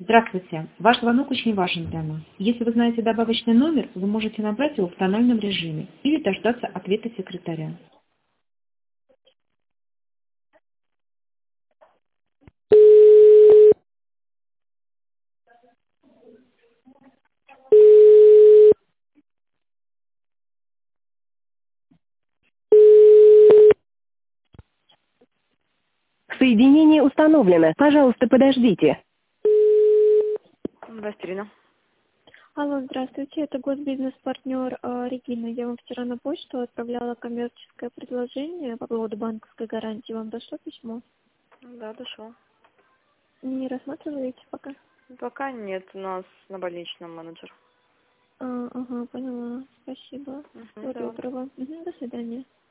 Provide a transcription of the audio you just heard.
Здравствуйте. Ваш звонок очень важен для нас. Если вы знаете добавочный номер, вы можете набрать его в тональном режиме или дождаться ответа секретаря. Соединение установлено. Пожалуйста, подождите. Бастрина. Алло, здравствуйте, это госбизнес-партнер Регина. Я вам вчера на почту отправляла коммерческое предложение по поводу банковской гарантии. Вам дошло письмо? Да, дошло. Не рассматриваете пока? Пока нет, у нас на больничном менеджер. Ага, поняла. Спасибо. Всего Да. доброго. До свидания.